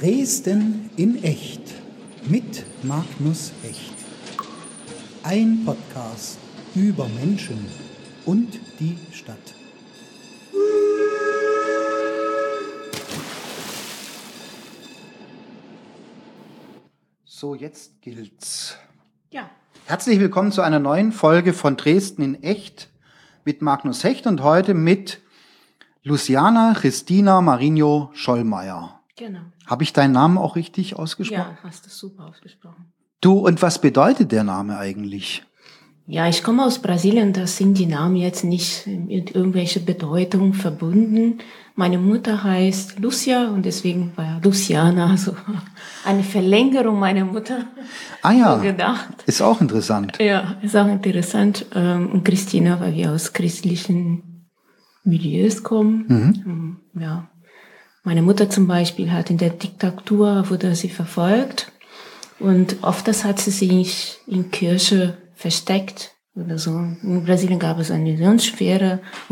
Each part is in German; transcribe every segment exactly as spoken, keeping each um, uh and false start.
Dresden in echt mit Magnus Hecht. Ein Podcast über Menschen und die Stadt. So, jetzt gilt's. Ja. Herzlich willkommen zu einer neuen Folge von Dresden in echt mit Magnus Hecht und heute mit Luciana Christina Marinho Schollmeier. Genau. Habe ich deinen Namen auch richtig ausgesprochen? Ja, hast du super ausgesprochen. Du, und was bedeutet der Name eigentlich? Ja, ich komme aus Brasilien, da sind die Namen jetzt nicht mit irgendwelcher Bedeutung verbunden. Meine Mutter heißt Lucia und deswegen war Luciana, also eine Verlängerung meiner Mutter. Ah ja, so gedacht. Ist auch interessant. Ja, ist auch interessant. Und Christina, weil wir aus christlichen Milieus kommen. Mhm. Ja. Meine Mutter zum Beispiel hat in der Diktatur, wurde sie verfolgt und oft hat sie sich in Kirche versteckt oder so. In Brasilien gab es eine ganz schwere und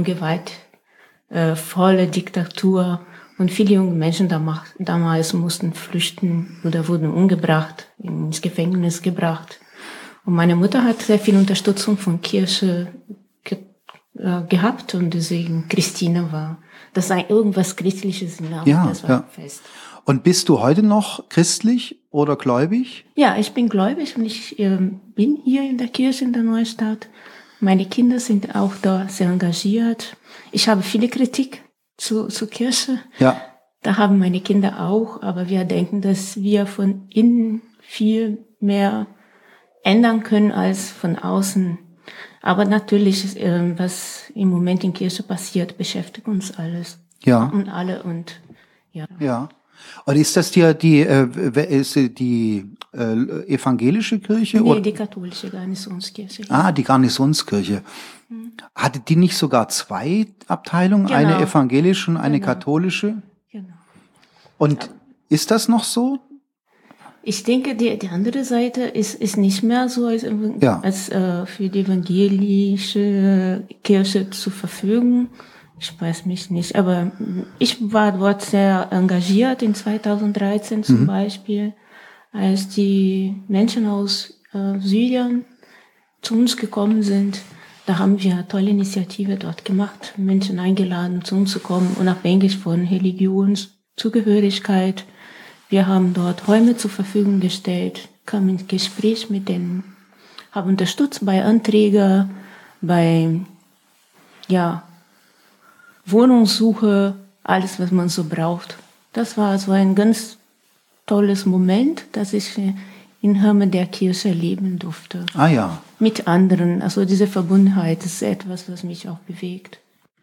gewaltvolle Diktatur und viele junge Menschen damals mussten flüchten oder wurden umgebracht, ins Gefängnis gebracht. Und meine Mutter hat sehr viel Unterstützung von Kirche ge- äh, gehabt und deswegen Christina war. Das sei irgendwas Christliches im Namen, Ja, das war ja. fest. Und bist du heute noch christlich oder gläubig? Ja, ich bin gläubig und ich äh, bin hier in der Kirche in der Neustadt. Meine Kinder sind auch da sehr engagiert. Ich habe viele Kritik zu, zur Kirche. Ja. Da haben meine Kinder auch, aber wir denken, dass wir von innen viel mehr ändern können als von außen. Aber natürlich, äh, was im Moment in Kirche passiert, beschäftigt uns alles. Ja. Und alle und ja. Ja. Und ist das die, die, äh, ist die äh, evangelische Kirche? Nee, oder? die katholische Garnisonskirche. Ah, die Garnisonskirche. Hm. Hatte die nicht sogar zwei Abteilungen? Genau. Eine evangelische und eine Genau. katholische? Genau. Und ist das noch so? Ich denke, die, die andere Seite ist, ist nicht mehr so als, Ja. als äh, für die evangelische Kirche zur Verfügung. Ich weiß mich nicht, aber ich war dort sehr engagiert in zweitausenddreizehn zum Mhm. Beispiel, als die Menschen aus äh, Syrien zu uns gekommen sind. Da haben wir eine tolle Initiative dort gemacht, Menschen eingeladen, zu uns zu kommen, unabhängig von Religionszugehörigkeit. Wir haben dort Räume zur Verfügung gestellt, kamen ins Gespräch mit denen, haben unterstützt bei Anträgen, bei, ja, Wohnungssuche, alles, was man so braucht. Das war so ein ganz tolles Moment, dass ich in Rahmen der Kirche erleben durfte. Ah ja. Mit anderen. Also diese Verbundenheit ist etwas, was mich auch bewegt.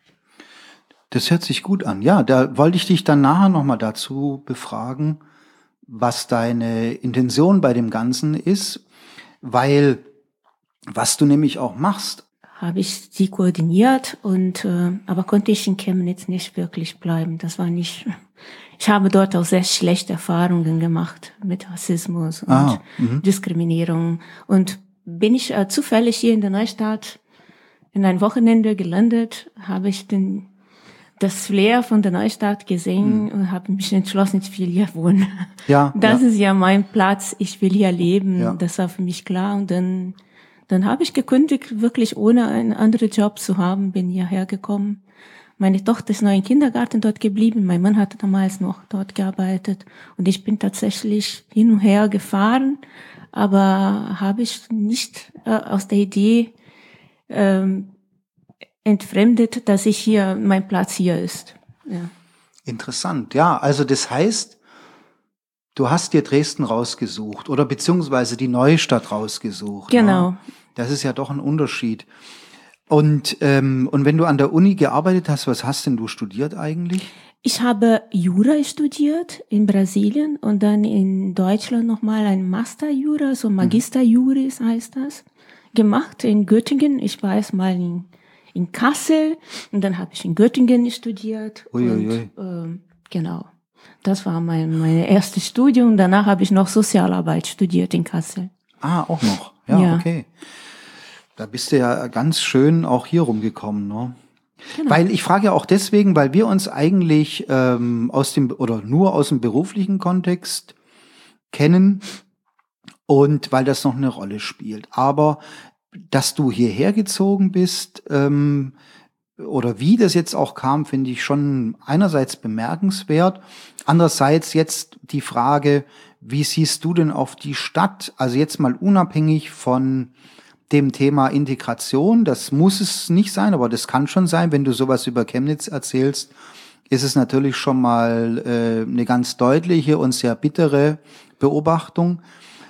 Das hört sich gut an. Ja, da wollte ich dich dann nachher nochmal dazu befragen, was deine Intention bei dem Ganzen ist, weil was du nämlich auch machst, habe ich sie koordiniert und äh, aber konnte ich in Chemnitz nicht wirklich bleiben. Das war nicht. Ich habe dort auch sehr schlechte Erfahrungen gemacht mit Rassismus und Ah, mhm. Diskriminierung und bin ich äh, zufällig hier in der Neustadt in ein Wochenende gelandet, habe ich den das Flair von der Neustadt gesehen Mhm. und habe mich entschlossen, ich will hier wohnen. Ja, Das ja. ist ja mein Platz, ich will hier leben. Ja. Das war für mich klar und dann Dann habe ich gekündigt, wirklich ohne einen anderen Job zu haben, bin hierher gekommen. Meine Tochter ist noch im Kindergarten dort geblieben, mein Mann hatte damals noch dort gearbeitet und ich bin tatsächlich hin und her gefahren, aber habe ich nicht äh, aus der Idee ähm, entfremdet, dass ich hier, mein Platz hier ist. Ja. Interessant. Ja, also das heißt, du hast dir Dresden rausgesucht oder beziehungsweise die Neustadt rausgesucht. Genau. Ne? Das ist ja doch ein Unterschied. Und ähm, und wenn du an der Uni gearbeitet hast, was hast denn du studiert eigentlich? Ich habe Jura studiert in Brasilien und dann in Deutschland nochmal ein Master Jura, so Magister Juris heißt das, gemacht in Göttingen. Ich war erst mal in, in Kassel und dann habe ich in Göttingen studiert. Uiuiui. Und ähm, genau, das war mein mein erstes Studium. Danach habe ich noch Sozialarbeit studiert in Kassel. Ah, auch noch. Ja, Ja. okay. Da bist du ja ganz schön auch hier rumgekommen, ne? Genau. Weil ich frage ja auch deswegen, weil wir uns eigentlich ähm, aus dem oder nur aus dem beruflichen Kontext kennen und weil das noch eine Rolle spielt. Aber dass du hierher gezogen bist ähm, oder wie das jetzt auch kam, finde ich schon einerseits bemerkenswert. Andererseits jetzt die Frage, wie siehst du denn auf die Stadt? Also jetzt mal unabhängig von dem Thema Integration, das muss es nicht sein, aber das kann schon sein, wenn du sowas über Chemnitz erzählst, ist es natürlich schon mal äh, eine ganz deutliche und sehr bittere Beobachtung.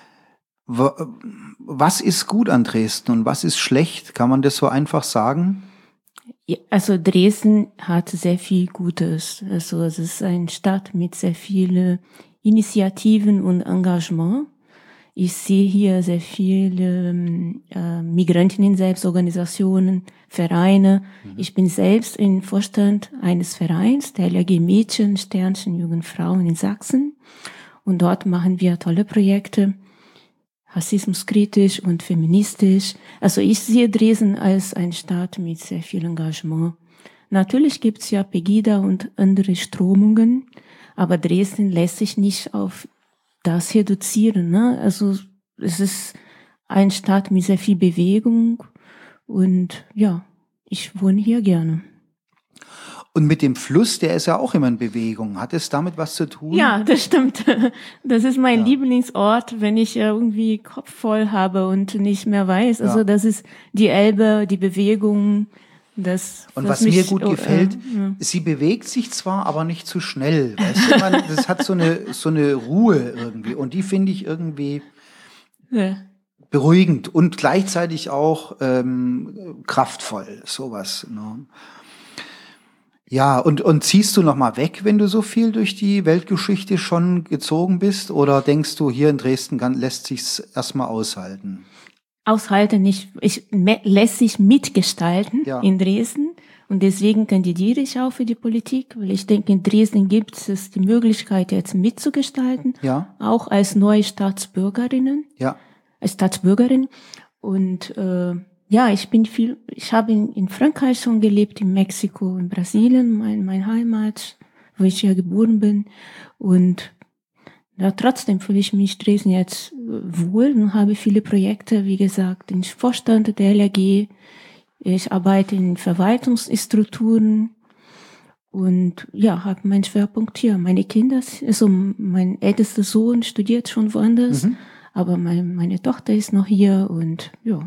Was ist gut an Dresden und was ist schlecht? Kann man das so einfach sagen? Ja, also Dresden hat sehr viel Gutes. Also es ist eine Stadt mit sehr vielen Initiativen und Engagement. Ich sehe hier sehr viele äh, Migrantinnen-Selbstorganisationen, Vereine. Mhm. Ich bin selbst im Vorstand eines Vereins, der L R G Mädchen, Sternchen, Jungen Frauen in Sachsen. Und dort machen wir tolle Projekte, rassismuskritisch und feministisch. Also ich sehe Dresden als eine Stadt mit sehr viel Engagement. Natürlich gibt's ja Pegida und andere Strömungen, aber Dresden lässt sich nicht auf das reduzieren, ne? Also es ist eine Stadt mit sehr viel Bewegung und ja, ich wohne hier gerne. Und mit dem Fluss, der ist ja auch immer in Bewegung. Hat es damit was zu tun? Ja, das stimmt. Das ist mein ja. Lieblingsort, wenn ich irgendwie Kopf voll habe und nicht mehr weiß. Also ja. das ist die Elbe, die Bewegung. Das, und was mir gut gefällt, äh, ja. sie bewegt sich zwar, aber nicht zu schnell. Weißt du, man, das hat so eine so eine Ruhe irgendwie und die finde ich irgendwie ja. beruhigend und gleichzeitig auch ähm, kraftvoll, sowas. Ne? Ja, und und ziehst du noch mal weg, wenn du so viel durch die Weltgeschichte schon gezogen bist, oder denkst du, hier in Dresden kann, lässt sich's erstmal aushalten? Aushalten nicht, ich lässt sich mitgestalten ja. in Dresden und deswegen kandidiere ich auch für die Politik, weil ich denke, in Dresden gibt es die Möglichkeit, jetzt mitzugestalten, ja. auch als neue Staatsbürgerinnen, ja. als Staatsbürgerin. Und äh, ja, ich bin viel, ich habe in, in Frankreich schon gelebt, in Mexiko, in Brasilien, mein, mein Heimat, wo ich ja geboren bin. Und ja, trotzdem fühle ich mich Dresden jetzt wohl und habe viele Projekte, wie gesagt, im Vorstand der L R G. Ich arbeite in Verwaltungsstrukturen und ja, habe meinen Schwerpunkt hier. Meine Kinder, also mein ältester Sohn studiert schon woanders, mhm. aber mein, meine Tochter ist noch hier und ja.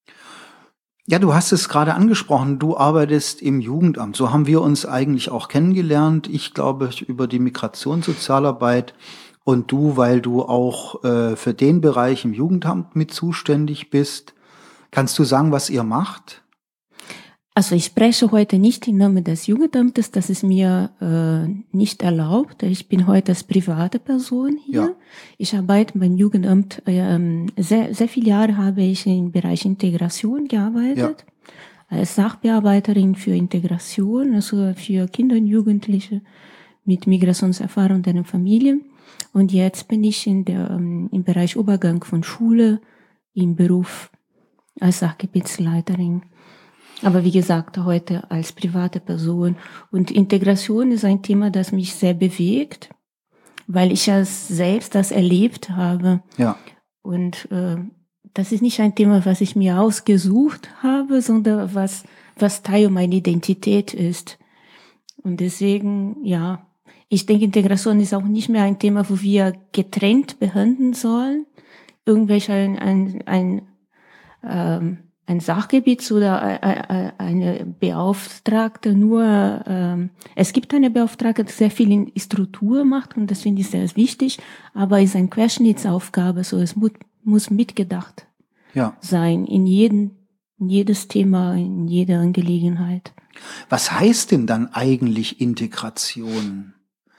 Ja, du hast es gerade angesprochen, du arbeitest im Jugendamt. So haben wir uns eigentlich auch kennengelernt. Ich glaube, über die Migrationssozialarbeit und du, weil du auch äh, für den Bereich im Jugendamt mit zuständig bist. Kannst du sagen, was ihr macht? Also ich spreche heute nicht im Namen des Jugendamtes, das ist mir äh, nicht erlaubt. Ich bin heute als private Person hier. Ja. Ich arbeite beim Jugendamt, äh, sehr, sehr viele Jahre habe ich im Bereich Integration gearbeitet. Ja. Als Sachbearbeiterin für Integration, also für Kinder und Jugendliche mit Migrationserfahrung und deren Familien. Und jetzt bin ich in der, ähm, im Bereich Übergang von Schule im Beruf als Sachgebietsleiterin. Aber wie gesagt, heute als private Person. Und Integration ist ein Thema, das mich sehr bewegt, weil ich ja selbst das erlebt habe. Ja. Und äh, das ist nicht ein Thema, was ich mir ausgesucht habe, sondern was, was Teil meiner Identität ist. Und deswegen, ja, ich denke, Integration ist auch nicht mehr ein Thema, wo wir getrennt behandeln sollen. Irgendwelche ein, ein, ein ähm, ein Sachgebiet oder eine Beauftragte nur, ähm, es gibt eine Beauftragte, die sehr viel in Struktur macht und das finde ich sehr wichtig, aber es ist eine Querschnittsaufgabe, so es muss, muss mitgedacht ja. sein in jeden, in jedes Thema, in jeder Angelegenheit. Was heißt denn dann eigentlich Integration?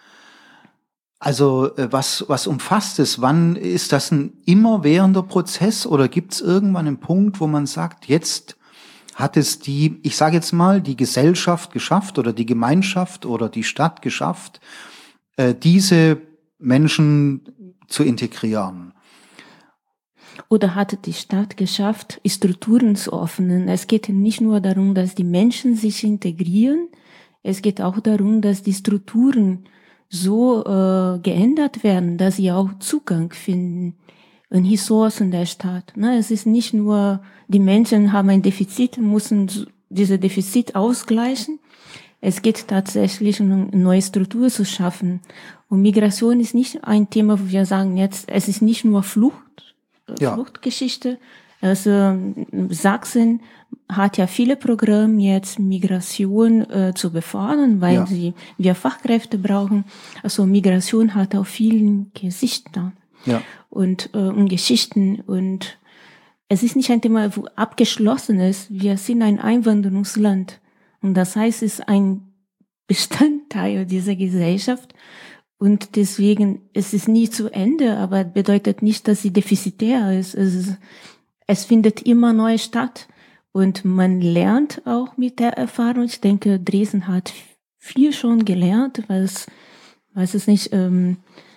Also was was umfasst es? Wann ist das ein immerwährender Prozess oder gibt es irgendwann einen Punkt, wo man sagt, jetzt hat es die, ich sage jetzt mal, die Gesellschaft geschafft oder die Gemeinschaft oder die Stadt geschafft, äh, diese Menschen zu integrieren? Oder hat die Stadt geschafft, Strukturen zu öffnen? Es geht nicht nur darum, dass die Menschen sich integrieren, es geht auch darum, dass die Strukturen so äh, geändert werden, dass sie auch Zugang finden in Ressourcen der Stadt. Ne? Es ist nicht nur, die Menschen haben ein Defizit, müssen diese Defizit ausgleichen. Es geht tatsächlich um eine neue Struktur zu schaffen. Und Migration ist nicht ein Thema, wo wir sagen jetzt, es ist nicht nur Flucht, ja. Fluchtgeschichte. Also Sachsen hat ja viele Programme jetzt Migration äh, zu befördern, weil ja. sie wir Fachkräfte brauchen. Also Migration hat auch vielen Gesichter ja. und, äh, und Geschichten, und es ist nicht ein Thema, wo abgeschlossen ist. Wir sind ein Einwanderungsland, und das heißt, es ist ein Bestandteil dieser Gesellschaft. Und deswegen ist es nie zu Ende, aber bedeutet nicht, dass sie defizitär ist. Es, ist, es findet immer neu statt. Und man lernt auch mit der Erfahrung. Ich denke, Dresden hat viel schon gelernt, weil es, weil es ist nicht ähm,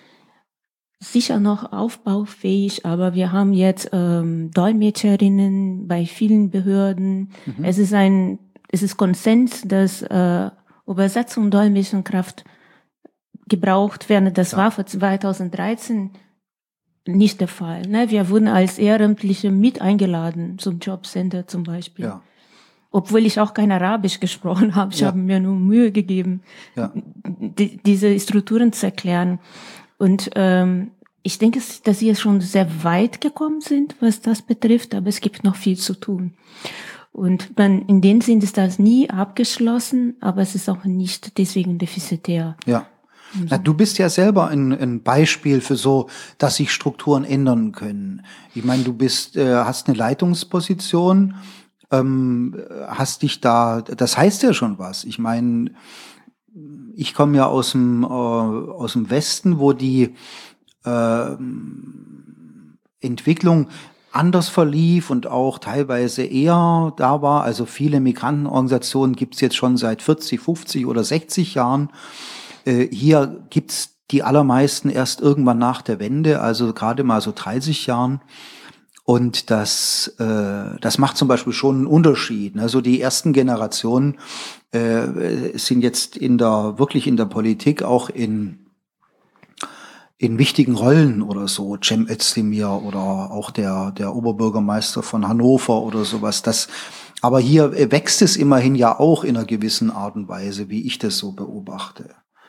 sicher noch aufbaufähig, aber wir haben jetzt ähm, Dolmetscherinnen bei vielen Behörden. Mhm. Es ist ein, es ist Konsens, dass äh, Übersetzung und Dolmetschenkraft gebraucht werden. Das ja. war für zweitausenddreizehn nicht der Fall. Ne? Wir wurden als Ehrenamtliche mit eingeladen zum Jobcenter zum Beispiel. Ja. Obwohl ich auch kein Arabisch gesprochen habe. Ich ja. habe mir nur Mühe gegeben, ja. die, diese Strukturen zu erklären. Und ähm, ich denke, dass sie schon sehr weit gekommen sind, was das betrifft, aber es gibt noch viel zu tun. Und dann in dem Sinn ist das nie abgeschlossen, aber es ist auch nicht deswegen defizitär. Ja. Na, du bist ja selber ein, ein Beispiel für so, dass sich Strukturen ändern können. Ich meine, du bist, äh, hast eine Leitungsposition, ähm, hast dich da, das heißt ja schon was. Ich meine, ich komme ja aus dem äh, aus dem Westen, wo die äh, Entwicklung anders verlief und auch teilweise eher da war. Also viele Migrantenorganisationen gibt's jetzt schon seit vierzig, fünfzig oder sechzig Jahren. Hier gibt's die allermeisten erst irgendwann nach der Wende, also gerade mal so dreißig Jahren. Und das, äh, das macht zum Beispiel schon einen Unterschied. Also die ersten Generationen äh, sind jetzt in der wirklich in der Politik auch in in wichtigen Rollen oder so. Cem Özdemir oder auch der der Oberbürgermeister von Hannover oder sowas. Das aber hier wächst es immerhin ja auch in einer gewissen Art und Weise, wie ich das so beobachte.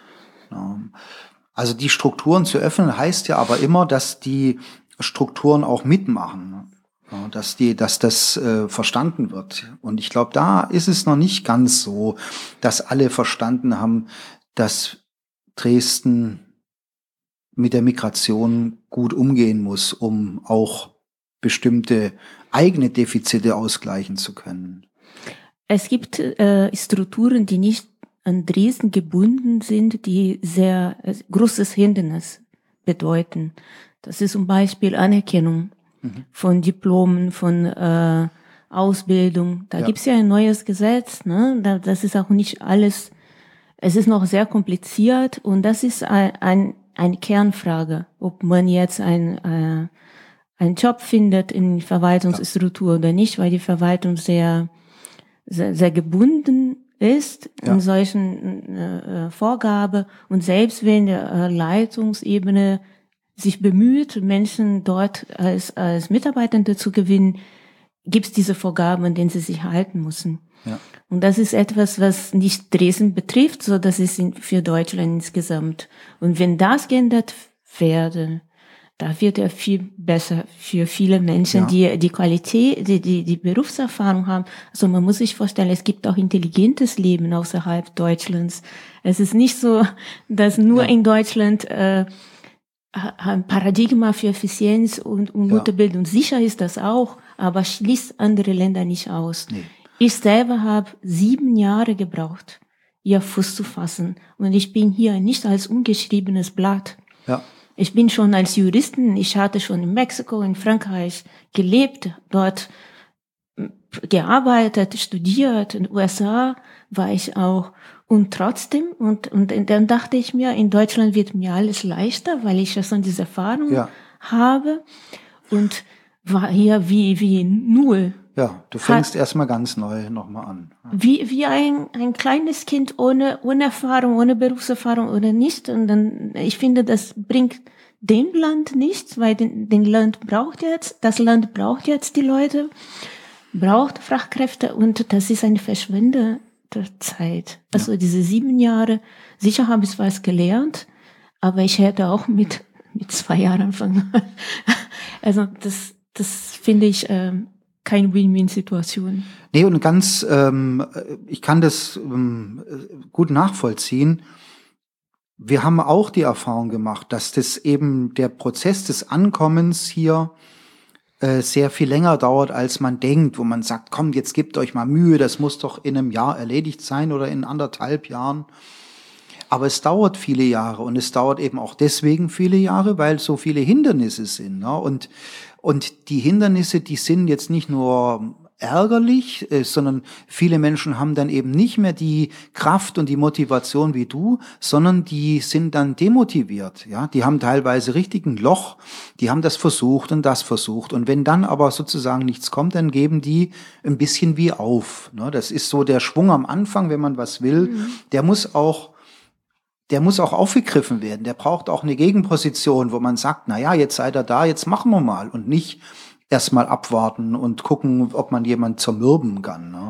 Also die Strukturen zu öffnen, heißt ja aber immer, dass die Strukturen auch mitmachen, dass die, dass das äh, verstanden wird. Und ich glaube, da ist es noch nicht ganz so, dass alle verstanden haben, dass Dresden mit der Migration gut umgehen muss, um auch bestimmte eigene Defizite ausgleichen zu können. Es gibt äh, Strukturen, die nicht an Dresden gebunden sind, die sehr äh, großes Hindernis bedeuten. Das ist zum Beispiel Anerkennung mhm. von Diplomen, von äh, Ausbildung. Da ja. gibt's ja ein neues Gesetz. Ne? Da, das ist auch nicht alles, es ist noch sehr kompliziert, und das ist ein, ein, eine Kernfrage, ob man jetzt ein, äh, einen Job findet in Verwaltungsstruktur ja. oder nicht, weil die Verwaltung sehr, sehr, sehr gebunden ist ja. in solchen äh, Vorgabe, und selbst wenn der äh, Leitungsebene sich bemüht, Menschen dort als als Mitarbeitende zu gewinnen, gibt es diese Vorgaben, an denen sie sich halten müssen. Ja. Und das ist etwas, was nicht Dresden betrifft, so das ist für Deutschland insgesamt. Und wenn das geändert werde, da wird er viel besser für viele Menschen, ja. die die Qualität, die, die die Berufserfahrung haben. Also man muss sich vorstellen, es gibt auch intelligentes Leben außerhalb Deutschlands. Es ist nicht so, dass nur ja. in Deutschland äh, ein Paradigma für Effizienz und, und gute ja. Bildung. Sicher ist das auch, aber schließt andere Länder nicht aus. Nee. Ich selber habe sieben Jahre gebraucht, ihr Fuß zu fassen. Und ich bin hier nicht als ungeschriebenes Blatt. Ja. Ich bin schon als Juristin, ich hatte schon in Mexiko, in Frankreich gelebt, dort gearbeitet, studiert, in den U S A war ich auch. Und trotzdem, und, und dann dachte ich mir, in Deutschland wird mir alles leichter, weil ich ja schon diese Erfahrung ja. habe. Und war hier wie, wie null. Ja, du fängst erstmal ganz neu nochmal an. Wie, wie ein, ein kleines Kind ohne, ohne Erfahrung, ohne Berufserfahrung oder nicht. Und dann, ich finde, das bringt dem Land nichts, weil den, den Land braucht jetzt, das Land braucht jetzt die Leute, braucht Fachkräfte und das ist eine verschwendete Zeit. Also ja. Diese sieben Jahre, sicher habe ich was gelernt, aber ich hätte auch mit, mit zwei Jahren anfangen. Also das, das finde ich, ähm, keine Win-Win-Situation. Nee, und ganz, ähm, ich kann das ähm, gut nachvollziehen. Wir haben auch die Erfahrung gemacht, dass das eben der Prozess des Ankommens hier äh, sehr viel länger dauert, als man denkt, wo man sagt, komm, jetzt gebt euch mal Mühe, das muss doch in einem Jahr erledigt sein oder in anderthalb Jahren. Aber es dauert viele Jahre und es dauert eben auch deswegen viele Jahre, weil so viele Hindernisse sind. Ne? Und, und die Hindernisse, die sind jetzt nicht nur ärgerlich, äh, sondern viele Menschen haben dann eben nicht mehr die Kraft und die Motivation wie du, sondern die sind dann demotiviert. Ja, die haben teilweise richtig ein Loch, die haben das versucht und das versucht. Und wenn dann aber sozusagen nichts kommt, dann geben die ein bisschen wie auf. Ne? Das ist so der Schwung am Anfang, wenn man was will. Mhm. Der muss auch Der muss auch aufgegriffen werden. Der braucht auch eine Gegenposition, wo man sagt, na ja, jetzt seid ihr da, jetzt machen wir mal und nicht erstmal abwarten und gucken, ob man jemand zermürben kann. Ne?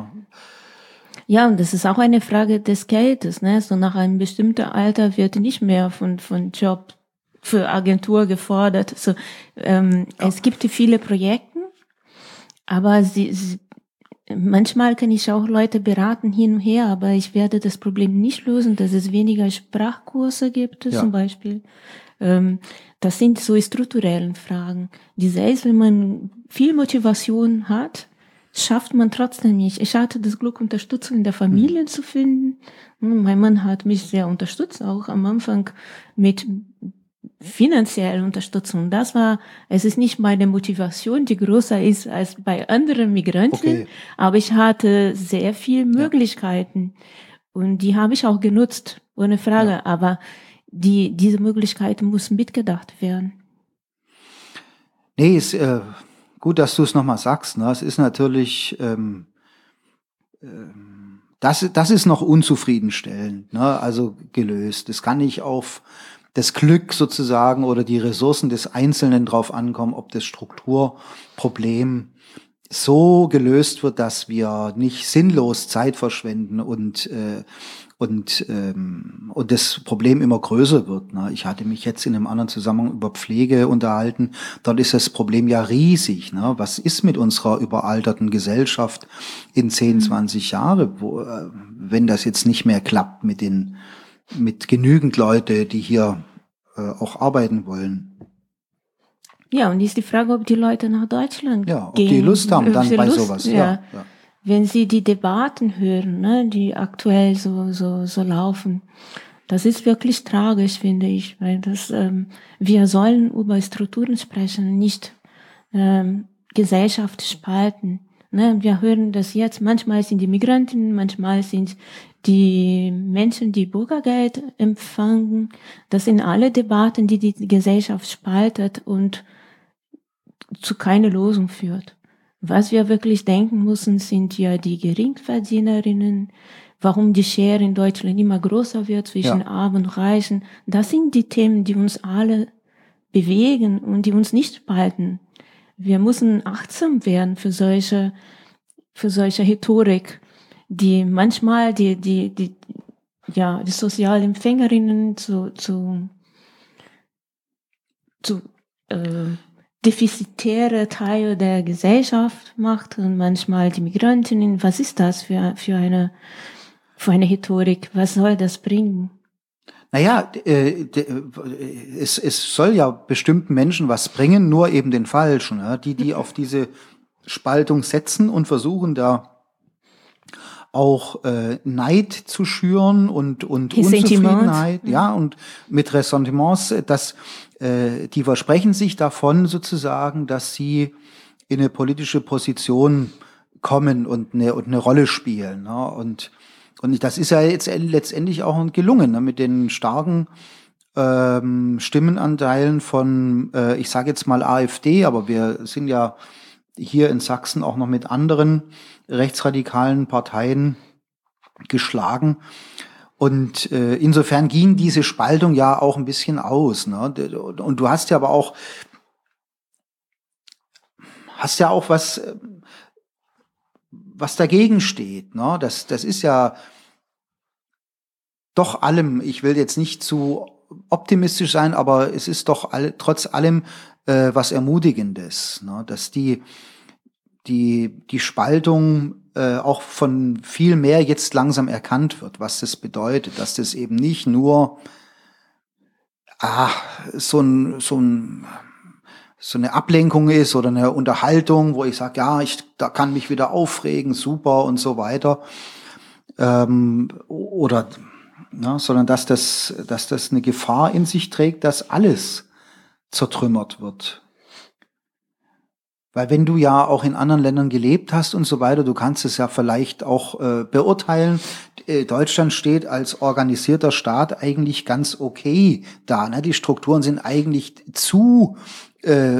Ja, und das ist auch eine Frage des Geldes. Ne? So nach einem bestimmten Alter wird nicht mehr von von Job für Agentur gefordert. So, ähm, ja. Es gibt viele Projekte, aber sie, sie manchmal kann ich auch Leute beraten hin und her, aber ich werde das Problem nicht lösen, dass es weniger Sprachkurse gibt, ja. Zum Beispiel. Ähm, das sind so strukturellen Fragen. Die selbst, wenn man viel Motivation hat, schafft man trotzdem nicht. Ich hatte das Glück, Unterstützung in der Familie mhm. zu finden. Mein Mann hat mich sehr unterstützt, auch am Anfang mit finanzielle Unterstützung. Das war, es ist nicht meine Motivation, die größer ist als bei anderen Migranten, okay. Aber ich hatte sehr viele Möglichkeiten ja. Und die habe ich auch genutzt, ohne Frage. Ja. Aber die, diese Möglichkeiten müssen mitgedacht werden. Nee, ist äh, gut, dass du es nochmal sagst. Ne? Es ist natürlich, ähm, ähm, das, das ist noch unzufriedenstellend, ne? Also gelöst. Das kann nicht auf das Glück sozusagen oder die Ressourcen des Einzelnen drauf ankommen, ob das Strukturproblem so gelöst wird, dass wir nicht sinnlos Zeit verschwenden und äh, und ähm, und das Problem immer größer wird. Ne? Ich hatte mich jetzt in einem anderen Zusammenhang über Pflege unterhalten. Dort ist das Problem ja riesig. Ne? Was ist mit unserer überalterten Gesellschaft in zehn, zwanzig Jahre, wo, äh, wenn das jetzt nicht mehr klappt mit den mit genügend Leute, die hier äh, auch arbeiten wollen. Ja, und ist die Frage, ob die Leute nach Deutschland ja, ob gehen. die Lust haben dann bei Lust, sowas. Ja. Ja, ja. Wenn sie die Debatten hören, ne, die aktuell so so so laufen, das ist wirklich tragisch, finde ich, weil das ähm, wir sollen über Strukturen sprechen, nicht ähm, Gesellschaft spalten. Ne, wir hören das jetzt. Manchmal sind die Migranten, manchmal sind die Menschen, die Bürgergeld empfangen. Das sind alle Debatten, die die Gesellschaft spaltet und zu keiner Lösung führt. Was wir wirklich denken müssen, sind ja die Geringverdienerinnen, warum die Schere in Deutschland immer größer wird zwischen ja. Armen und Reichen. Das sind die Themen, die uns alle bewegen und die uns nicht spalten. Wir müssen achtsam werden für solche, für solche Rhetorik, die manchmal die, die, die, ja, die Sozialempfängerinnen zu, zu, zu, äh, defizitäre Teil der Gesellschaft macht und manchmal die Migrantinnen. Was ist das für, für eine, für eine Rhetorik? Was soll das bringen? Naja, äh, es, es soll ja bestimmten Menschen was bringen, nur eben den Falschen. Ja? Die, die auf diese Spaltung setzen und versuchen da auch äh, Neid zu schüren und und Unzufriedenheit, mhm. ja, und mit Ressentiments, dass äh, die versprechen sich davon sozusagen, dass sie in eine politische Position kommen und eine und eine Rolle spielen, ne? Und und das ist ja jetzt letztendlich auch gelungen, ne? Mit den starken ähm, Stimmenanteilen von, äh, ich sage jetzt mal AfD, aber wir sind ja hier in Sachsen auch noch mit anderen rechtsradikalen Parteien geschlagen. Und äh, insofern ging diese Spaltung ja auch ein bisschen aus. Ne? Und du hast ja aber auch, hast ja auch was, was dagegen steht. Ne? Das, das ist ja doch allem, ich will jetzt nicht zu optimistisch sein, aber es ist doch all, trotz allem äh, was Ermutigendes, ne? Dass die, die, die Spaltung äh, auch von viel mehr jetzt langsam erkannt wird, was das bedeutet, dass das eben nicht nur ah, so ein, so ein so eine Ablenkung ist oder eine Unterhaltung, wo ich sage, ja, ich da kann mich wieder aufregen, super und so weiter, ähm, oder na, sondern dass das, dass das eine Gefahr in sich trägt, dass alles zertrümmert wird. Weil wenn du ja auch in anderen Ländern gelebt hast und so weiter, du kannst es ja vielleicht auch äh, beurteilen. Äh, Deutschland steht als organisierter Staat eigentlich ganz okay da. Ne? Die Strukturen sind eigentlich zu äh,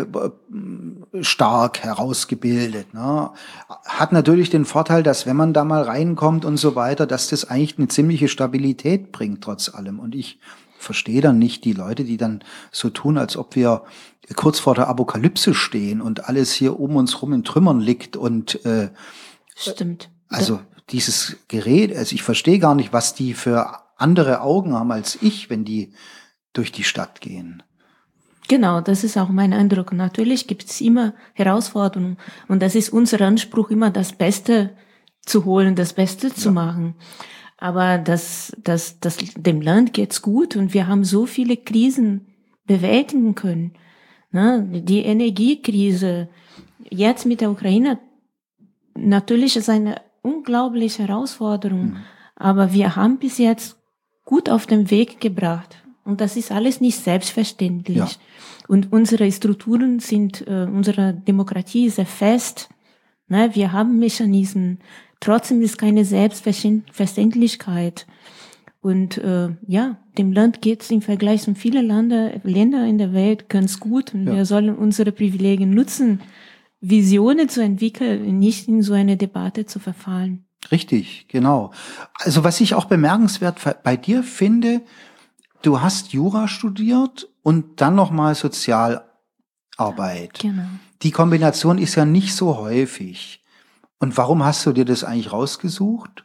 stark herausgebildet. Ne? Hat natürlich den Vorteil, dass wenn man da mal reinkommt und so weiter, dass das eigentlich eine ziemliche Stabilität bringt trotz allem. Und ich verstehe dann nicht die Leute, die dann so tun, als ob wir kurz vor der Apokalypse stehen und alles hier um uns rum in Trümmern liegt und äh, Stimmt. Also dieses Gerät, also ich verstehe gar nicht, was die für andere Augen haben als ich, wenn die durch die Stadt gehen. Genau, das ist auch mein Eindruck. Natürlich gibt es immer Herausforderungen und das ist unser Anspruch, immer das Beste zu holen, das Beste zu ja. machen. Aber das, das, das, dem Land geht's gut und wir haben so viele Krisen bewältigen können. Ne? Die Energiekrise, jetzt mit der Ukraine, natürlich ist eine unglaubliche Herausforderung, mhm. aber wir haben bis jetzt gut auf den Weg gebracht. Und das ist alles nicht selbstverständlich. Ja. Und unsere Strukturen sind, äh, unsere Demokratie ist sehr fest. Ne? Wir haben Mechanismen. Trotzdem ist keine Selbstverständlichkeit. Und äh, ja, dem Land geht es im Vergleich zu vielen Länder, Länder in der Welt ganz gut. Und ja. wir sollen unsere Privilegien nutzen, Visionen zu entwickeln, nicht in so eine Debatte zu verfallen. Richtig, genau. Also was ich auch bemerkenswert bei dir finde, du hast Jura studiert und dann nochmal Sozialarbeit. Genau. Die Kombination ist ja nicht so häufig. Und warum hast du dir das eigentlich rausgesucht?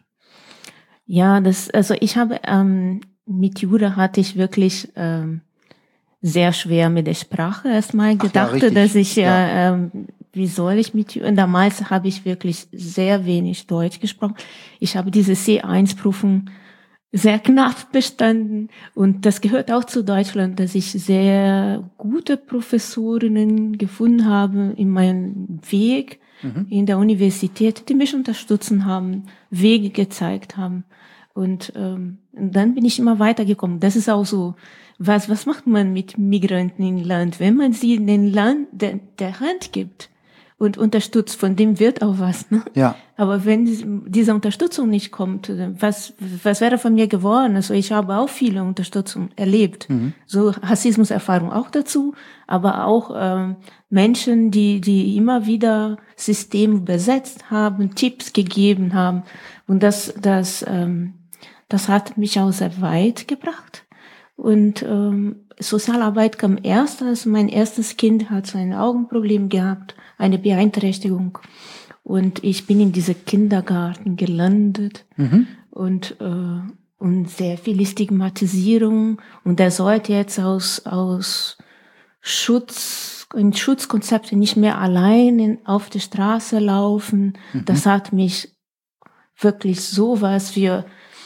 Ja, das, also ich habe ähm, mit Jura hatte ich wirklich ähm, sehr schwer mit der Sprache erstmal gedacht, ja, dass ich ja, ja ähm, wie soll ich mit Jura? Damals habe ich wirklich sehr wenig Deutsch gesprochen. Ich habe diese C eins Prüfung sehr knapp bestanden und das gehört auch zu Deutschland, dass ich sehr gute Professorinnen gefunden habe in meinem Weg mhm. in der Universität, die mich unterstützen haben, Wege gezeigt haben. Und, ähm, und dann bin ich immer weitergekommen. Das ist auch so, was, was macht man mit Migranten im Land? Wenn man sie in den Land der, der Hand gibt und unterstützt, von dem wird auch was, ne? Ja. Aber wenn diese Unterstützung nicht kommt, was, was wäre von mir geworden? Also ich habe auch viele Unterstützung erlebt. Mhm. So Rassismuserfahrung auch dazu, aber auch, ähm, Menschen, die, die immer wieder System besetzt haben, Tipps gegeben haben. Und das, das, ähm, das hat mich auch sehr weit gebracht. Und ähm, Sozialarbeit kam erst, als mein erstes Kind hat so ein Augenproblem gehabt, eine Beeinträchtigung. Und ich bin in diese Kindergarten gelandet mhm. und äh, und sehr viel Stigmatisierung. Und er sollte jetzt aus aus Schutz in Schutzkonzepte nicht mehr allein in, auf der Straße laufen. Mhm. Das hat mich wirklich sowas für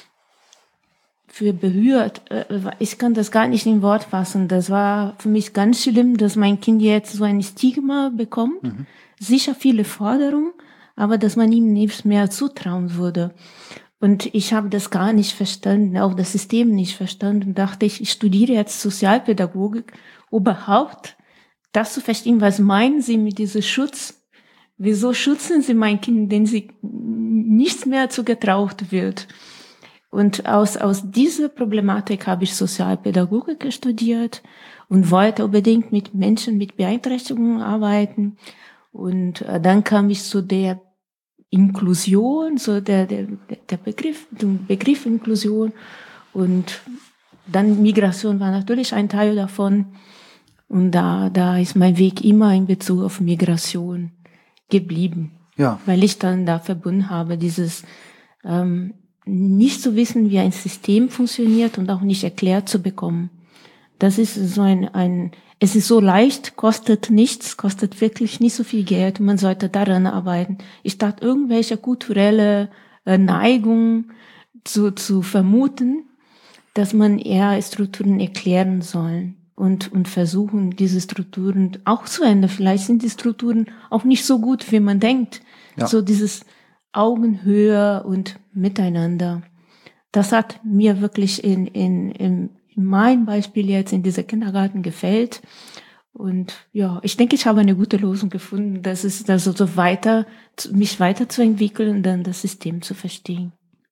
für berührt. Ich kann das gar nicht in Wort fassen. Das war für mich ganz schlimm, dass mein Kind jetzt so ein Stigma bekommt. Mhm. Sicher viele Forderungen, aber dass man ihm nichts mehr zutrauen würde. Und ich habe das gar nicht verstanden, auch das System nicht verstanden. Dachte ich, ich studiere jetzt Sozialpädagogik, überhaupt das zu verstehen, was meinen Sie mit diesem Schutz? Wieso schützen Sie mein Kind, den Sie nichts mehr zugetraut wird? Und aus, aus dieser Problematik habe ich Sozialpädagogik studiert und wollte unbedingt mit Menschen mit Beeinträchtigungen arbeiten. Und äh, dann kam ich zu der Inklusion, so der, der, der Begriff, der Begriff Inklusion. Und dann Migration war natürlich ein Teil davon. Und da, da ist mein Weg immer in Bezug auf Migration geblieben. Ja. Weil ich dann da verbunden habe, dieses, ähm, nicht zu wissen, wie ein System funktioniert und auch nicht erklärt zu bekommen. Das ist so ein, ein, es ist so leicht, kostet nichts, kostet wirklich nicht so viel Geld und man sollte daran arbeiten. Statt irgendwelche kulturelle äh, Neigungen zu, zu vermuten, dass man eher Strukturen erklären soll und, und versuchen, diese Strukturen auch zu ändern. Vielleicht sind die Strukturen auch nicht so gut, wie man denkt. Ja. So dieses Augenhöhe und Miteinander. Das hat mir wirklich in, in, in mein Beispiel jetzt in dieser Kindergarten gefällt. Und ja, ich denke, ich habe eine gute Lösung gefunden, dass es also so weiter, mich weiterzuentwickeln und dann das System zu verstehen.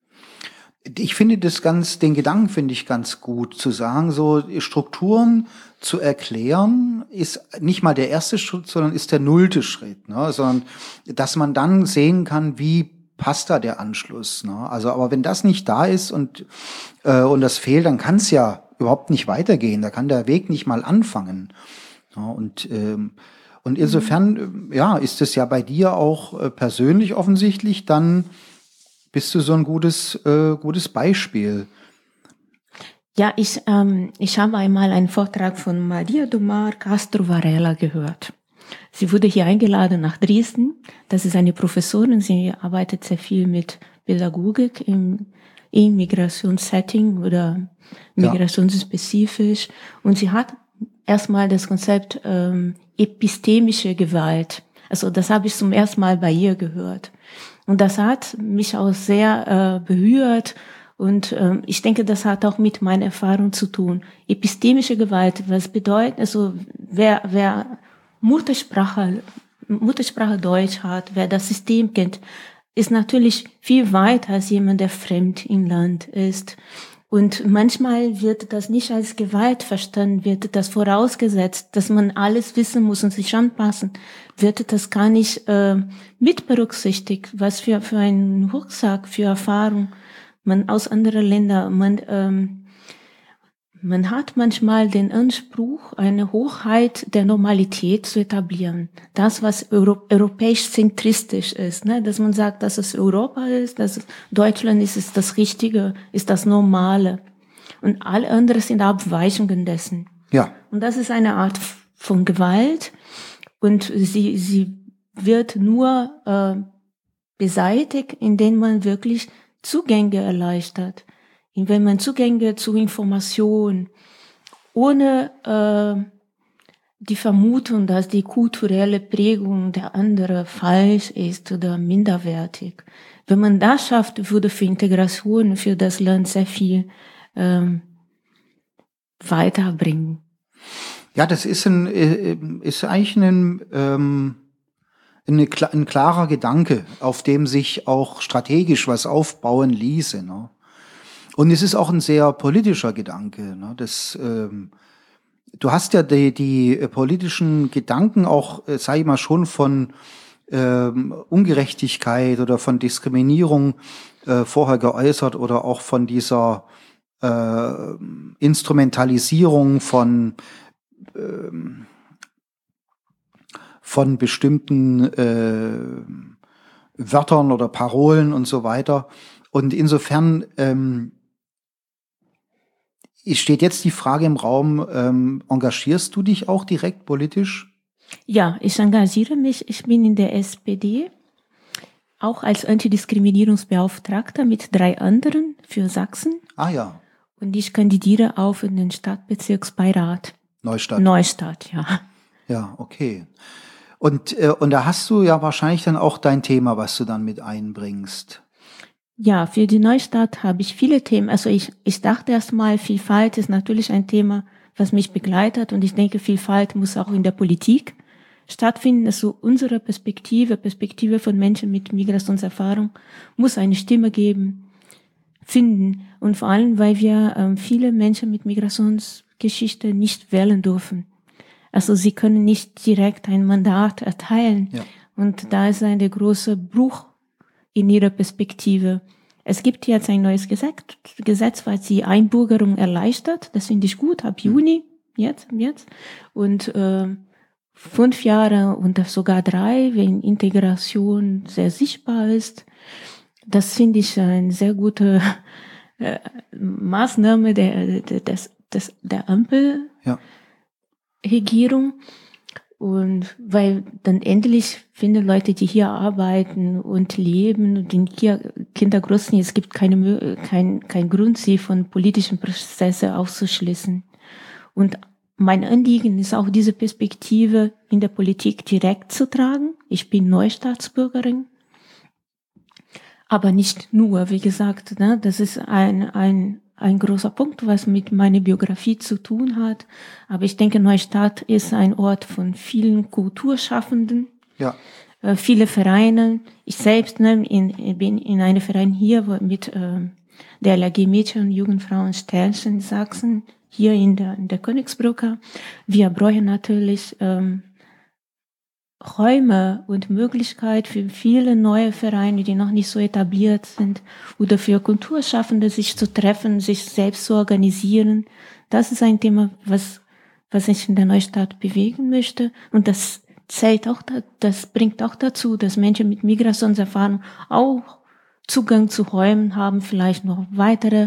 Ich finde das ganz, den Gedanken finde ich ganz gut, zu sagen, so Strukturen zu erklären, ist nicht mal der erste Schritt, sondern ist der nullte Schritt, ne? Sondern, dass man dann sehen kann, wie passt da der Anschluss, ne? Also, aber wenn das nicht da ist und, äh, und das fehlt, dann kann es ja überhaupt nicht weitergehen, da kann der Weg nicht mal anfangen. Ja, und, ähm, und insofern, ja, ist es ja bei dir auch äh, persönlich offensichtlich, dann bist du so ein gutes, äh, gutes Beispiel. Ja, ich, ähm, ich habe einmal einen Vortrag von Maria do Mar Castro Varela gehört. Sie wurde hier eingeladen nach Dresden. Das ist eine Professorin. Sie arbeitet sehr viel mit Pädagogik im, im Migrationssetting oder migrationsspezifisch. Ja. Und sie hat erstmal das Konzept ähm, epistemische Gewalt. Also das habe ich zum ersten Mal bei ihr gehört. Und das hat mich auch sehr äh, berührt. Und ähm, ich denke, das hat auch mit meiner Erfahrung zu tun. Epistemische Gewalt, was bedeutet, also wer, wer Muttersprache, Muttersprache Deutsch hat, wer das System kennt, ist natürlich viel weiter als jemand, der fremd im Land ist. Und manchmal wird das nicht als Gewalt verstanden, wird das vorausgesetzt, dass man alles wissen muss und sich anpassen, wird das gar nicht äh, mit berücksichtigt, was für, für einen Rucksack, für Erfahrung man aus anderen Ländern, man, ähm, man hat manchmal den Anspruch, eine Hochheit der Normalität zu etablieren. Das, was euro, europäisch-zentristisch ist, ne? Dass man sagt, dass es Europa ist, dass es Deutschland ist, ist das Richtige, ist das Normale. Und alle anderen sind Abweichungen dessen. Ja. Und das ist eine Art von Gewalt. Und sie, sie wird nur äh, beseitigt, indem man wirklich Zugänge erleichtert. Wenn man Zugänge zu Informationen ohne äh, die Vermutung, dass die kulturelle Prägung der andere falsch ist oder minderwertig. Wenn man das schafft, würde für Integration für das Land sehr viel ähm, weiterbringen. Ja, das ist ein ist eigentlich ein ähm Eine, ein klarer Gedanke, auf dem sich auch strategisch was aufbauen ließe. Ne? Und es ist auch ein sehr politischer Gedanke. Ne? Das, ähm, du hast ja die, die politischen Gedanken auch, äh, sag ich mal, schon von ähm, Ungerechtigkeit oder von Diskriminierung äh, vorher geäußert oder auch von dieser äh, Instrumentalisierung von ähm, von bestimmten äh, Wörtern oder Parolen und so weiter. Und insofern ähm, steht jetzt die Frage im Raum, ähm, engagierst du dich auch direkt politisch? Ja, ich engagiere mich. Ich bin in der S P D, auch als Antidiskriminierungsbeauftragter mit drei anderen für Sachsen. Ah ja. Und ich kandidiere auf in den Stadtbezirksbeirat. Neustadt. Neustadt, ja. Ja, okay. Und, äh, und da hast du ja wahrscheinlich dann auch dein Thema, was du dann mit einbringst. Ja, für die Neustadt habe ich viele Themen. Also ich, ich dachte erst mal, Vielfalt ist natürlich ein Thema, was mich begleitet. Und ich denke, Vielfalt muss auch in der Politik stattfinden. Also unsere Perspektive, Perspektive von Menschen mit Migrationserfahrung muss eine Stimme geben. finden. Und vor allem, weil wir ähm, viele Menschen mit Migrationsgeschichte nicht wählen dürfen. Also sie können nicht direkt ein Mandat erteilen. Ja. Und da ist ein großer Bruch in ihrer Perspektive. Es gibt jetzt ein neues Gesetz, Gesetz, was die Einbürgerung erleichtert. Das finde ich gut, ab Juni, jetzt, jetzt. Und äh, fünf Jahre und sogar drei, wenn Integration sehr sichtbar ist. Das finde ich eine sehr gute äh, Maßnahme der, der, des, des, der Ampelregierung. Ja. Und weil dann endlich viele Leute, die hier arbeiten und leben und in hier Kinder großziehen, es gibt keine, kein, kein Grund, sie von politischen Prozessen auszuschließen. Und mein Anliegen ist auch, diese Perspektive in der Politik direkt zu tragen. Ich bin Neustaatsbürgerin. Aber nicht nur, wie gesagt, ne, das ist ein, ein, ein großer Punkt, was mit meiner Biografie zu tun hat. Aber ich denke, Neustadt ist ein Ort von vielen Kulturschaffenden. Ja. Äh, viele Vereine. Ich selbst ne, in, bin in einem Verein hier mit äh, der L A G Mädchen und Jugendfrauen Sternchen Sachsen, hier in der, in der Königsbrücke. Wir brauchen natürlich ähm, Räume und Möglichkeit für viele neue Vereine, die noch nicht so etabliert sind, oder für Kulturschaffende, sich zu treffen, sich selbst zu organisieren. Das ist ein Thema, was, was ich in der Neustadt bewegen möchte. Und das zählt auch, das bringt auch dazu, dass Menschen mit Migrationserfahrung auch Zugang zu Räumen haben, vielleicht noch weitere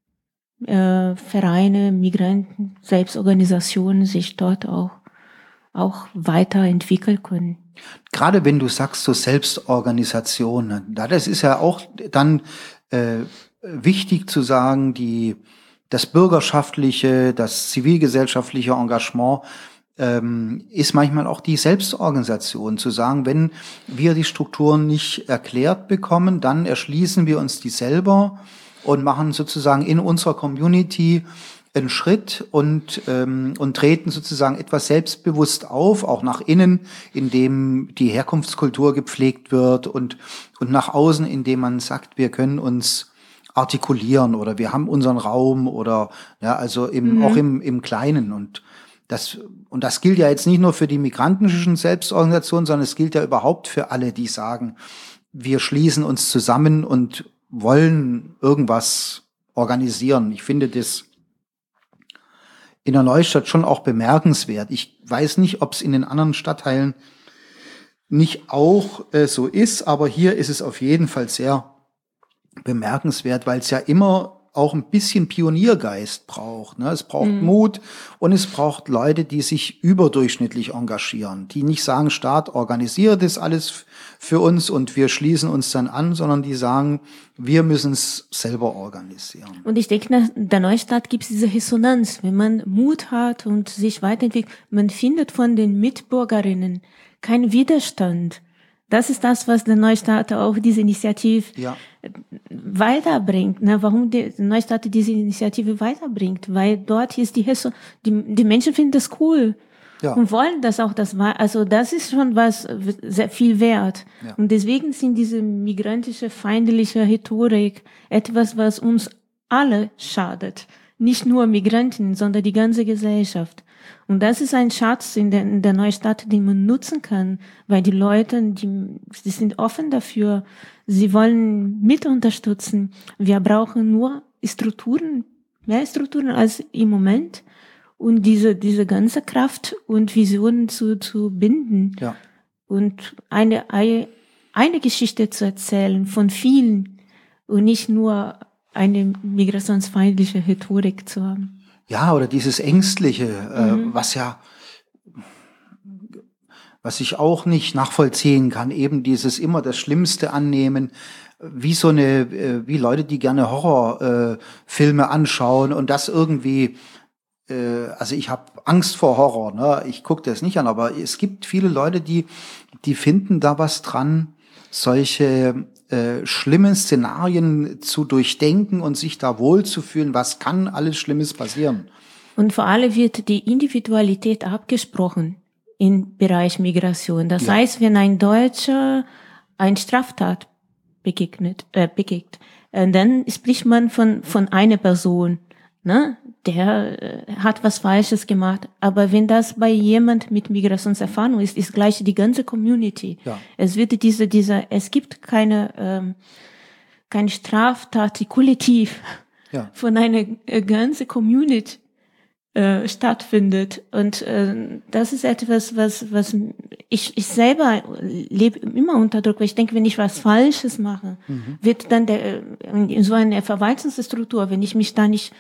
äh, Vereine, Migranten, Selbstorganisationen sich dort auch auch weiterentwickeln können. Gerade wenn du sagst, so Selbstorganisation, das ist ja auch dann äh, wichtig zu sagen, die das bürgerschaftliche, das zivilgesellschaftliche Engagement ähm, ist manchmal auch die Selbstorganisation, zu sagen, wenn wir die Strukturen nicht erklärt bekommen, dann erschließen wir uns die selber und machen sozusagen in unserer Community einen Schritt und ähm, und treten sozusagen etwas selbstbewusst auf, auch nach innen, indem die Herkunftskultur gepflegt wird, und und nach außen, indem man sagt, wir können uns artikulieren oder wir haben unseren Raum, oder ja, also im, mhm. auch im im Kleinen. Und das und das gilt ja jetzt nicht nur für die migrantischen Selbstorganisationen, sondern es gilt ja überhaupt für alle, die sagen, wir schließen uns zusammen und wollen irgendwas organisieren. Ich finde das in der Neustadt schon auch bemerkenswert. Ich weiß nicht, ob es in den anderen Stadtteilen nicht auch äh, so ist, aber hier ist es auf jeden Fall sehr bemerkenswert, weil es ja immer auch ein bisschen Pioniergeist braucht. Ne? Es braucht mhm. Mut, und es braucht Leute, die sich überdurchschnittlich engagieren, die nicht sagen, Staat, organisiert das alles für uns und wir schließen uns dann an, sondern die sagen, wir müssen es selber organisieren. Und ich denke, in der Neustadt gibt es diese Resonanz, wenn man Mut hat und sich weiterentwickelt. Man findet von den Mitbürgerinnen keinen Widerstand. Das ist das, was der Neustadt auch diese Initiative ja. weiterbringt. Ne? Warum die Neustadt diese Initiative weiterbringt? Weil dort ist die, die, die Menschen finden das cool. Ja. Und wollen das auch, das war, also das ist schon was sehr viel wert. Ja. Und deswegen sind diese migrantische, feindliche Rhetorik etwas, was uns alle schadet. Nicht nur Migranten, sondern die ganze Gesellschaft. Und das ist ein Schatz in der, in der Neustadt, den man nutzen kann, weil die Leute, die, die sind offen dafür. Sie wollen mit unterstützen. Wir brauchen nur Strukturen, mehr Strukturen als im Moment, und diese, diese ganze Kraft und Visionen zu, zu binden. Ja. Und eine, eine Geschichte zu erzählen von vielen und nicht nur eine migrationsfeindliche Rhetorik zu haben. Ja, oder dieses Ängstliche, mhm. äh, was ja, was ich auch nicht nachvollziehen kann, eben dieses immer das Schlimmste annehmen, wie so eine, äh, wie Leute, die gerne Horrorfilme äh, anschauen und das irgendwie, äh, also ich habe Angst vor Horror, ne? Ich gucke das nicht an, aber es gibt viele Leute, die, die finden da was dran, solche Äh, schlimme Szenarien zu durchdenken und sich da wohlzufühlen, was kann alles Schlimmes passieren. Und vor allem wird die Individualität abgesprochen im Bereich Migration. Das ja. heißt, wenn ein Deutscher eine Straftat begegnet, äh, begegnet. Und dann spricht man von, von einer Person, ne, der äh, hat was Falsches gemacht. Aber wenn das bei jemand mit Migrationserfahrung ist, ist gleich die ganze Community. Ja. Es wird diese, diese, es gibt keine, ähm, keine Straftat, die kollektiv Ja. von einer äh, ganzen Community äh, stattfindet. Und äh, das ist etwas, was, was ich, ich selber lebe immer unter Druck, weil ich denke, wenn ich was Falsches mache, mhm. wird dann der, in so einer Verwaltungsstruktur, wenn ich mich da nicht,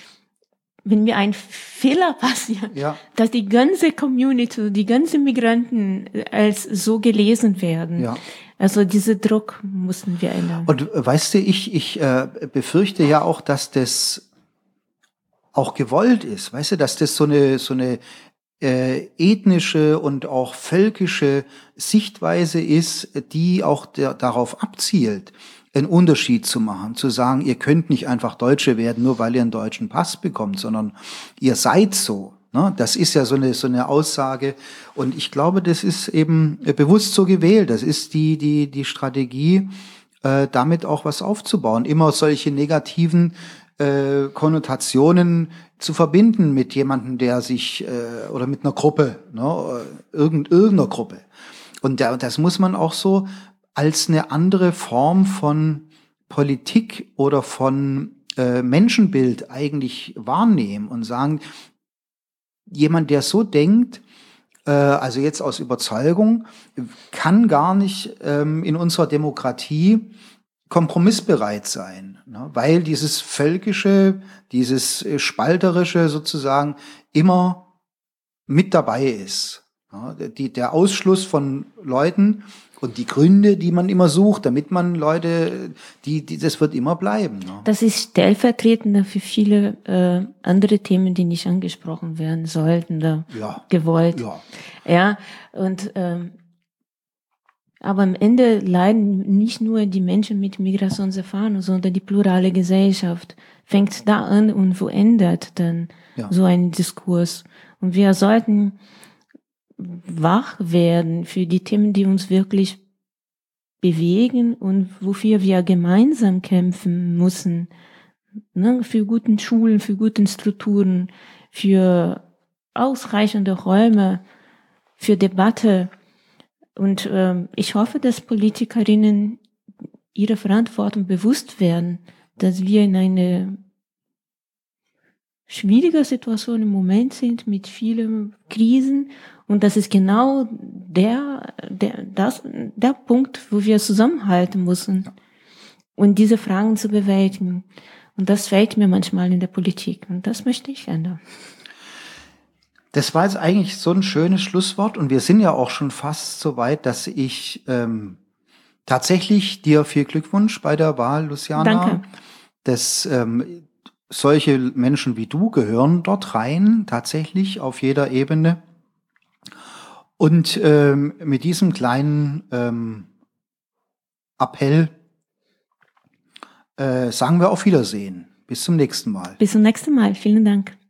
wenn mir ein Fehler passiert, ja. dass die ganze Community, die ganzen Migranten als so gelesen werden. Ja. Also diese Druck mussten wir ändern. Und weißt du, ich, ich äh, befürchte ja auch, dass das auch gewollt ist, weißt du, dass das so eine so eine äh, ethnische und auch völkische Sichtweise ist, die auch der, darauf abzielt, einen Unterschied zu machen, zu sagen, ihr könnt nicht einfach Deutsche werden, nur weil ihr einen deutschen Pass bekommt, sondern ihr seid so. Ne? Das ist ja so eine so eine Aussage, und ich glaube, das ist eben bewusst so gewählt. Das ist die die die Strategie, äh, damit auch was aufzubauen, immer solche negativen Äh, Konnotationen zu verbinden mit jemandem, der sich äh, oder mit einer Gruppe, ne, irgend, irgendeiner Gruppe. Und der, das muss man auch so als eine andere Form von Politik oder von äh, Menschenbild eigentlich wahrnehmen und sagen, jemand, der so denkt, äh, also jetzt aus Überzeugung, kann gar nicht ähm, in unserer Demokratie kompromissbereit sein, ne? Weil dieses Völkische, dieses Spalterische sozusagen immer mit dabei ist. Ne? Die, der Ausschluss von Leuten und die Gründe, die man immer sucht, damit man Leute, die, die das wird immer bleiben. Ne? Das ist stellvertretend für viele äh, andere Themen, die nicht angesprochen werden sollten, da ja. gewollt. Ja, ja und ähm, aber am Ende leiden nicht nur die Menschen mit Migrationserfahrung, sondern die plurale Gesellschaft fängt da an und wo ändert dann ja. so ein Diskurs. Und wir sollten wach werden für die Themen, die uns wirklich bewegen und wofür wir gemeinsam kämpfen müssen. Ne? Für guten Schulen, für guten Strukturen, für ausreichende Räume, für Debatte. Und ähm, ich hoffe, dass Politikerinnen ihrer Verantwortung bewusst werden, dass wir in einer schwierigen Situation im Moment sind mit vielen Krisen, und das ist genau der der das der Punkt, wo wir zusammenhalten müssen, und diese Fragen zu bewältigen. Und das fehlt mir manchmal in der Politik, und das möchte ich ändern. Das war jetzt eigentlich so ein schönes Schlusswort, und wir sind ja auch schon fast so weit, dass ich ähm, tatsächlich dir viel Glückwunsch bei der Wahl, Luciana. Danke. Dass ähm, solche Menschen wie du gehören dort rein, tatsächlich auf jeder Ebene. Und ähm, mit diesem kleinen ähm, Appell äh, sagen wir auf Wiedersehen. Bis zum nächsten Mal. Bis zum nächsten Mal. Vielen Dank.